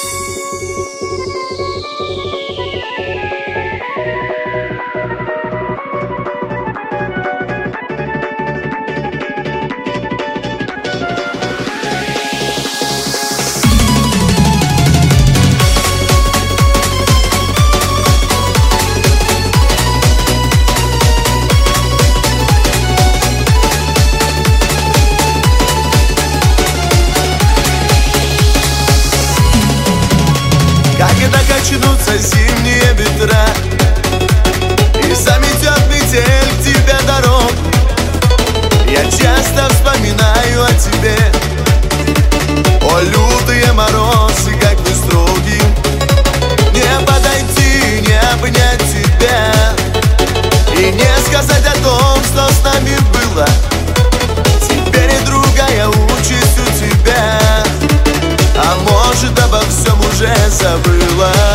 Когда качнутся зимние ветра и заметет метель к тебе дорогу, я часто вспоминаю о тебе. О, лютые морозы, как вы строги, не подойти, не обнять тебя и не сказать о том, что с нами было. Теперь и другая участь у тебя, а может, обо всем уже забыла.